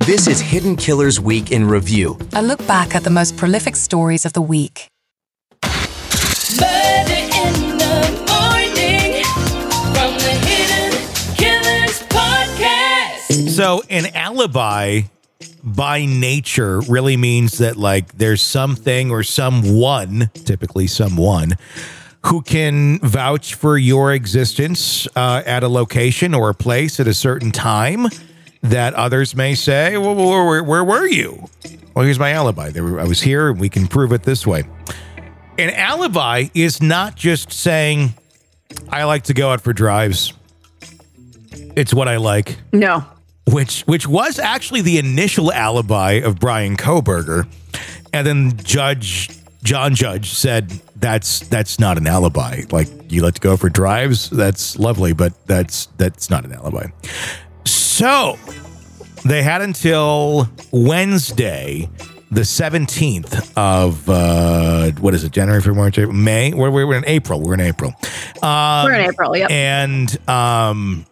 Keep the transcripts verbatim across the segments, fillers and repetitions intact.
This is Hidden Killers Week in Review. A look back at the most prolific stories of the week. Murder in the morning from the Hidden Killers podcast. So an alibi by nature really means that like there's something or someone, typically someone, who can vouch for your existence uh, at a location or a place at a certain time that others may say, well, where, where, where were you? Well, here's my alibi. There were, I was here, and we can prove it this way. An alibi is not just saying, I like to go out for drives. It's what I like. No. Which which was actually the initial alibi of Bryan Kohberger. And then Judge John Judge said, that's that's not an alibi. Like, you like to go for drives? That's lovely, but that's that's not an alibi. So they had until Wednesday, the seventeenth of, uh, what is it, January, February, March, April, May? We're, we're in April. We're in April. Um, We're in April, yep. And um,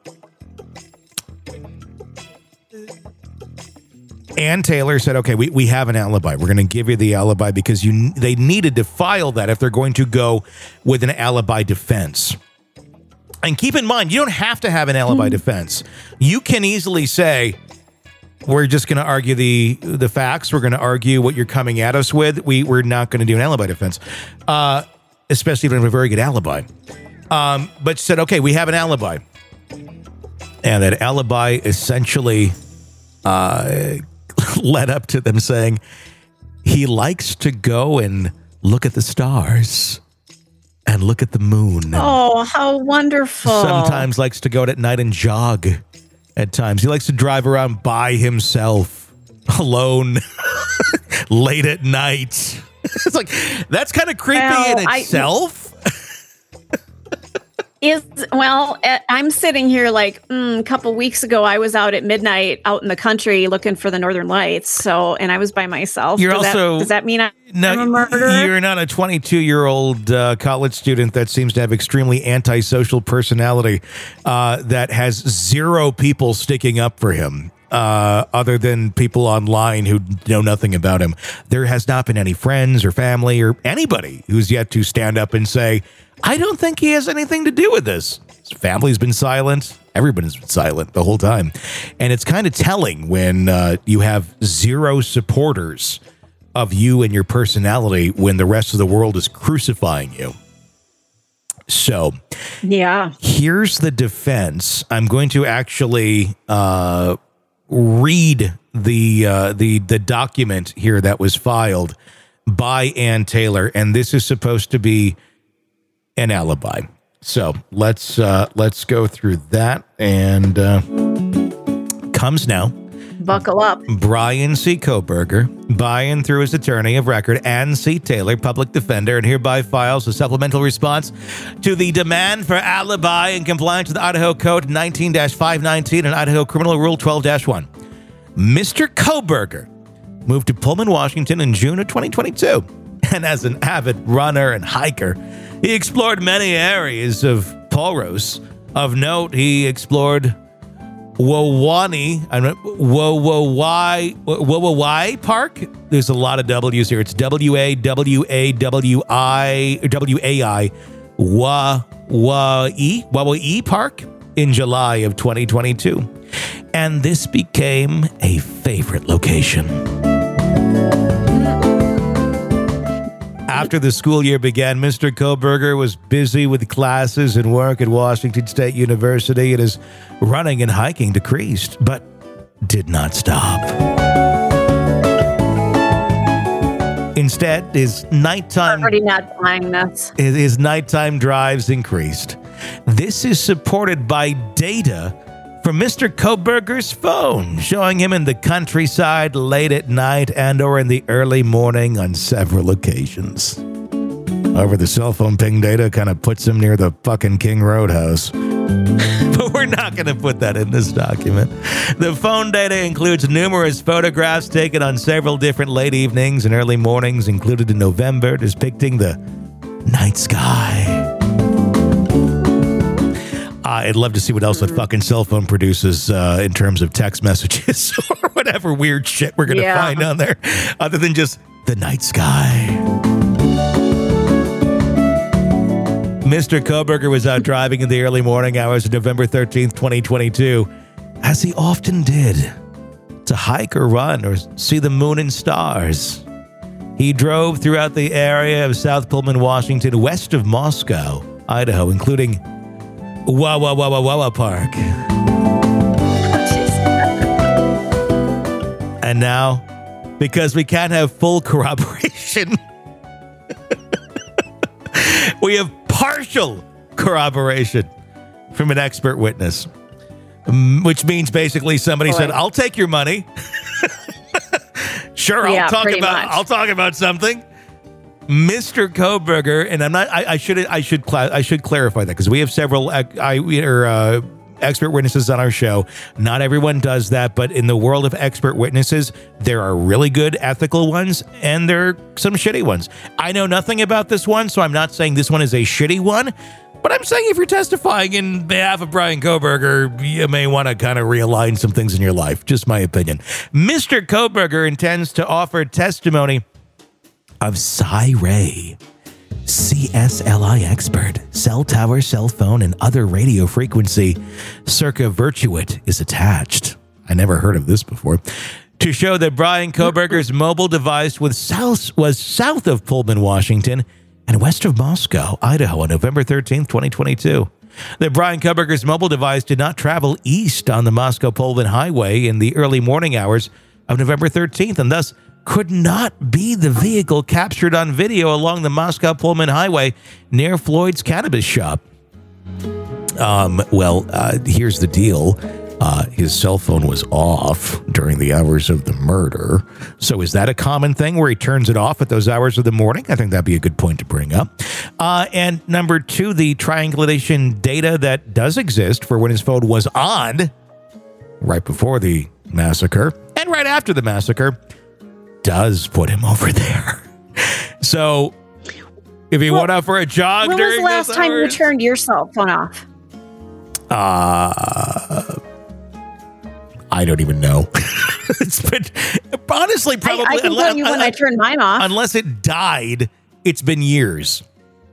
Ann Taylor said, okay, we, we have an alibi. We're going to give you the alibi because you they needed to file that if they're going to go with an alibi defense. And keep in mind, you don't have to have an alibi mm. defense. You can easily say, we're just going to argue the the facts. We're going to argue what you're coming at us with. We, we're not going to do an alibi defense, uh, especially if you don't have a very good alibi. Um, but said, okay, we have an alibi. And that alibi essentially uh, led up to them saying, he likes to go and look at the stars. And look at the moon. Oh, how wonderful. Sometimes likes to go out at night and jog at times. He likes to drive around by himself, alone, late at night. It's like, that's kind of creepy well, in itself. I, is well, I'm sitting here like mm, a couple weeks ago, I was out at midnight out in the country looking for the Northern Lights. So, and I was by myself. You're does also, that, does that mean I, no, I'm a murderer? You're not a twenty-two-year-old uh, college student that seems to have extremely antisocial personality uh, that has zero people sticking up for him. Uh, other than people online who know nothing about him. There has not been any friends or family or anybody who's yet to stand up and say, I don't think he has anything to do with this. His family's been silent. Everybody's been silent the whole time. And it's kind of telling when uh, you have zero supporters of you and your personality when the rest of the world is crucifying you. So, yeah, here's the defense. I'm going to actually uh, read the uh, the the document here that was filed by Ann Taylor, and this is supposed to be an alibi. So let's uh, let's go through that, and uh, comes now. Buckle up. Bryan C. Kohberger, by and through his attorney of record, Ann C. Taylor, public defender, and hereby files a supplemental response to the demand for alibi in compliance with Idaho Code nineteen dash five nineteen and Idaho Criminal Rule twelve dash one. Mister Kohberger moved to Pullman, Washington in June of twenty twenty-two, and as an avid runner and hiker, he explored many areas of Pauldrose. Of note, he explored Wowani, Wowawai, Wowawai Park. There's a lot of W's here. It's W A W A W I, W A I, Wa-Wa-E, Wowai Park in July of twenty twenty-two. And this became a favorite location. After the school year began, Mister Kohberger was busy with classes and work at Washington State University, and his running and hiking decreased, but did not stop. Instead, his nighttime... I'm already not buying this. His, his nighttime drives increased. This is supported by data from Mister Kohberger's phone, showing him in the countryside late at night and or in the early morning on several occasions. However, the cell phone ping data kind of puts him near the fucking King Roadhouse. But we're not going to put that in this document. The phone data includes numerous photographs taken on several different late evenings and early mornings, included in November, depicting the night sky. Uh, I'd love to see what else that fucking cell phone produces uh, in terms of text messages or whatever weird shit we're going to Yeah. find on there, other than just the night sky. Mister Koberger was out driving in the early morning hours of November thirteenth, twenty twenty-two, as he often did, to hike or run or see the moon and stars. He drove throughout the area of South Pullman, Washington, west of Moscow, Idaho, including Wawa Wawa Wawa Park. And now, because we can't have full corroboration, we have partial corroboration from an expert witness, mm, which means basically somebody Boy. said, "I'll take your money." Sure, I'll Yeah, talk pretty about much. I'll talk about something. Mister Koberger, and I'm not. I, I should. I should. Cla- I should clarify that because we have several ec- I, or, uh, expert witnesses on our show. Not everyone does that, but in the world of expert witnesses, there are really good ethical ones, and there are some shitty ones. I know nothing about this one, so I'm not saying this one is a shitty one. But I'm saying if you're testifying in behalf of Brian Koberger, you may want to kind of realign some things in your life. Just my opinion. Mister Koberger intends to offer testimony of Cy Ray, C S L I expert, cell tower, cell phone, and other radio frequency circa virtuit is attached. I never heard of this before. To show that Brian Koberger's mobile device was south, was south of Pullman, Washington, and west of Moscow, Idaho, on November thirteenth, twenty twenty-two. That Brian Koberger's mobile device did not travel east on the Moscow-Pullman highway in the early morning hours of November thirteenth, and thus could not be the vehicle captured on video along the Moscow-Pullman highway near Floyd's cannabis shop. Um, well, uh, here's the deal. Uh, his cell phone was off during the hours of the murder. So is that a common thing where he turns it off at those hours of the morning? I think that'd be a good point to bring up. Uh, and number two, the triangulation data that does exist for when his phone was on right before the massacre and right after the massacre does put him over there. So if he Well, went out for a jog When was during the last those time you hours- turned your cell phone off? Uh, I don't even know. It's been honestly probably I, I can tell you when I turned mine off. unless it died, it's been years.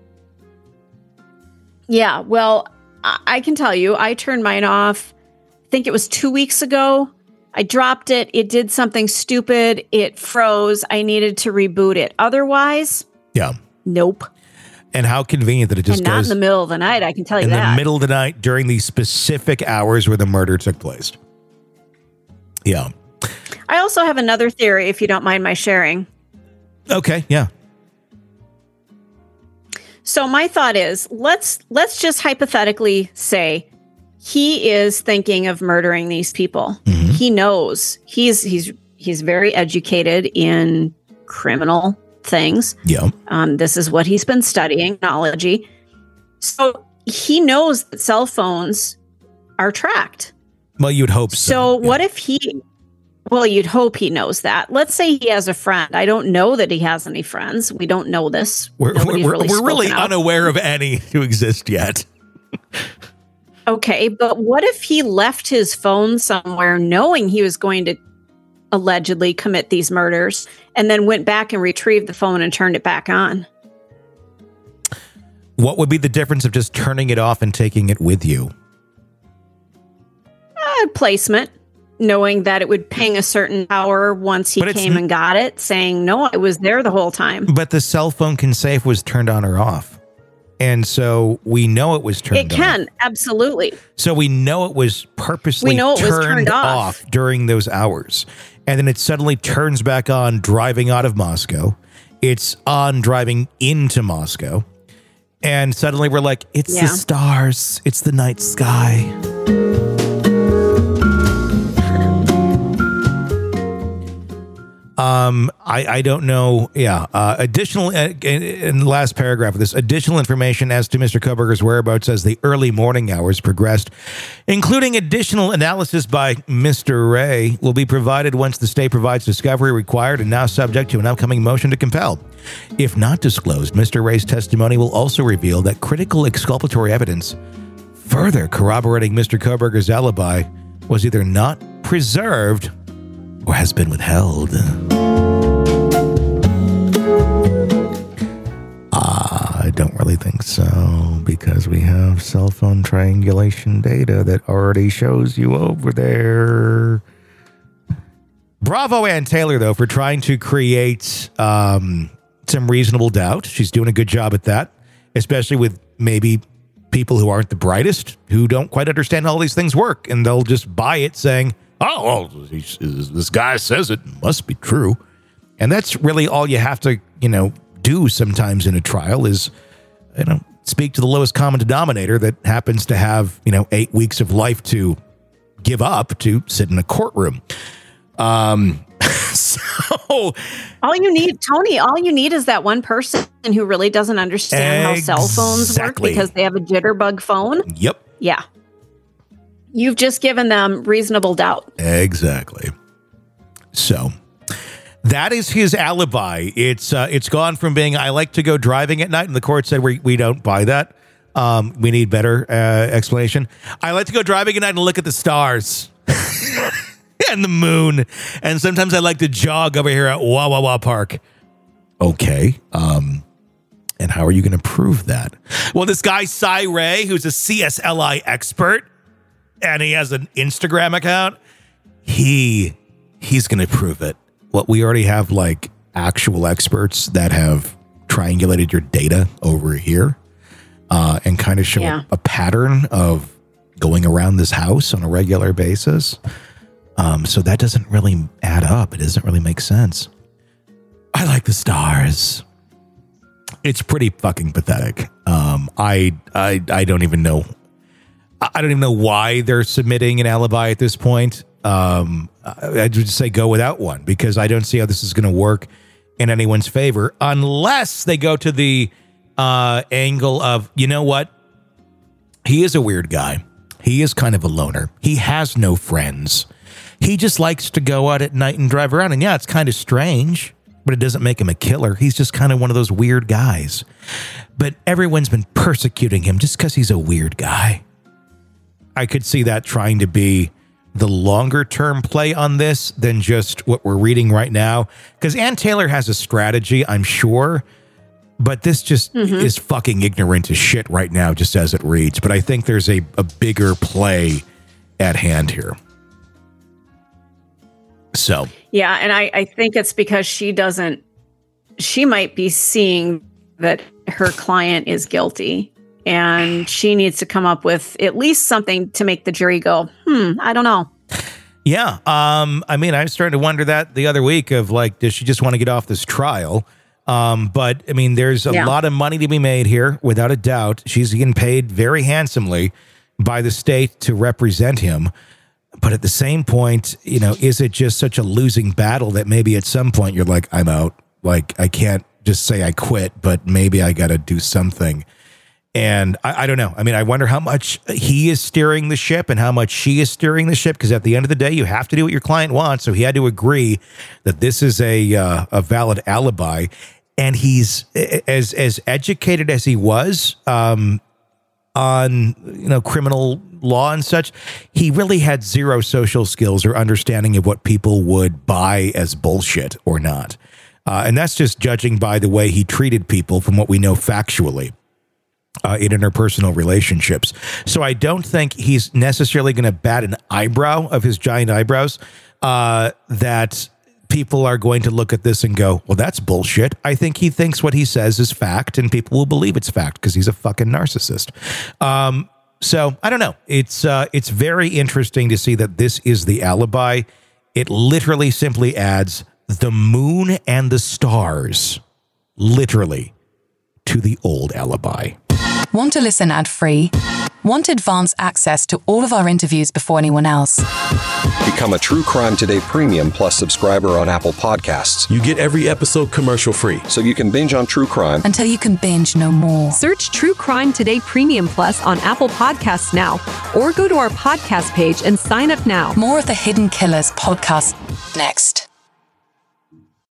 Yeah, well, I I can tell you, I turned mine off. I think it was two weeks ago. I dropped it. It did something stupid. It froze. I needed to reboot it. Otherwise, Yeah. nope. And how convenient that it just And not in goes the middle of the night. I can tell you in that. the middle of the night during the specific hours where the murder took place. Yeah. I also have another theory, if you don't mind my sharing. Okay. Yeah. So my thought is, let's let's just hypothetically say he is thinking of murdering these people. Mhm. He knows he's he's he's very educated in criminal things. Yeah. Um, this is what he's been studying, knowledge. So he knows that cell phones are tracked. Well, you'd hope so. So Yeah. what if he, well, you'd hope he knows that. Let's say he has a friend. I don't know that he has any friends. We don't know this. We're, Nobody's we're, really we're really spoken out. unaware of any who exist yet. Okay, but what if he left his phone somewhere knowing he was going to allegedly commit these murders and then went back and retrieved the phone and turned it back on? What would be the difference of just turning it off and taking it with you? Uh, placement, knowing that it would ping a certain hour once he But it's came n- and got it, saying, no, I was there the whole time. But the cell phone can say if it was turned on or off. And so we know it was turned It on. can, absolutely. So we know it was purposely We know it was turned, turned off. off. during those hours. And then it suddenly turns back on driving out of Moscow. It's on driving into Moscow. And suddenly we're like, it's Yeah. the stars. It's the night sky. Um, I, I don't know. Yeah. Uh, additional, uh, in, in the last paragraph of this, additional information as to Mister Koberger's whereabouts as the early morning hours progressed, including additional analysis by Mister Ray, will be provided once the state provides discovery required and now subject to an upcoming motion to compel. If not disclosed, Mister Ray's testimony will also reveal that critical exculpatory evidence further corroborating Mister Koberger's alibi was either not preserved or has been withheld. Uh, I don't really think so, because we have cell phone triangulation data that already shows you over there. Bravo Ann Taylor, though, for trying to create um, some reasonable doubt. She's doing a good job at that, especially with maybe people who aren't the brightest, who don't quite understand how all these things work, and they'll just buy it saying, oh, well, he's, this guy says it must be true. And that's really all you have to, you know, do sometimes in a trial is, you know, speak to the lowest common denominator that happens to have, you know, eight weeks of life to give up to sit in a courtroom. Um, so all you need, Tony, all you need is that one person who really doesn't understand exactly. how cell phones work because they have a jitterbug phone. Yep. Yeah. You've just given them reasonable doubt. Exactly. So that is his alibi. It's uh, it's gone from being, I like to go driving at night, and the court said we, we don't buy that. Um, we need better uh, explanation. I like to go driving at night and look at the stars. And the moon. And sometimes I like to jog over here at Wah Wah Wah Park. Okay. Um, and how are you going to prove that? Well, this guy, Cy Ray, who's a C S L I expert, and he has an Instagram account, he he's going to prove it. What we already have, like, actual experts that have triangulated your data over here uh, and kind of show yeah. a pattern of going around this house on a regular basis. Um, so that doesn't really add up. It doesn't really make sense. I like the stars. It's pretty fucking pathetic. Um, I, I, I don't even know. I don't even know why they're submitting an alibi at this point. Um, I, I'd just say go without one, because I don't see how this is going to work in anyone's favor unless they go to the uh, angle of, you know what? He is a weird guy. He is kind of a loner. He has no friends. He just likes to go out at night and drive around. And yeah, it's kind of strange, but it doesn't make him a killer. He's just kind of one of those weird guys. But everyone's been persecuting him just because he's a weird guy. I could see that trying to be the longer term play on this than just what we're reading right now. Because Ann Taylor has a strategy, I'm sure. But this just mm-hmm. is fucking ignorant as shit right now, just as it reads. But I think there's a, a bigger play at hand here. So, yeah, and I, I think it's because she doesn't, she might be seeing that her client is guilty, and she needs to come up with at least something to make the jury go, hmm, I don't know. Yeah. Um, I mean, I was starting to wonder that the other week of like, does she just want to get off this trial? Um, but I mean, there's a yeah. lot of money to be made here, without a doubt. She's getting paid very handsomely by the state to represent him. But at the same point, you know, is it just such a losing battle that maybe at some point you're like, I'm out. Like, I can't just say I quit, but maybe I got to do something. And I, I don't know. I mean, I wonder how much he is steering the ship and how much she is steering the ship. Because at the end of the day, you have to do what your client wants. So he had to agree that this is a uh, a valid alibi. And he's as as educated as he was um, on, you know, criminal law and such, he really had zero social skills or understanding of what people would buy as bullshit or not. Uh, and that's just judging by the way he treated people from what we know factually uh, in interpersonal relationships. So I don't think he's necessarily going to bat an eyebrow of his giant eyebrows uh, that people are going to look at this and go, well, that's bullshit. I think he thinks what he says is fact, and people will believe it's fact because he's a fucking narcissist. Um, So I don't know. It's uh, it's very interesting to see that this is the alibi. It literally simply adds the moon and the stars, literally, to the old alibi. Want to listen ad-free? Want advanced access to all of our interviews before anyone else? Become a True Crime Today Premium Plus subscriber on Apple Podcasts. You get every episode commercial-free. So you can binge on true crime until you can binge no more. Search True Crime Today Premium Plus on Apple Podcasts now, or go to our podcast page and sign up now. More of the Hidden Killers podcast next.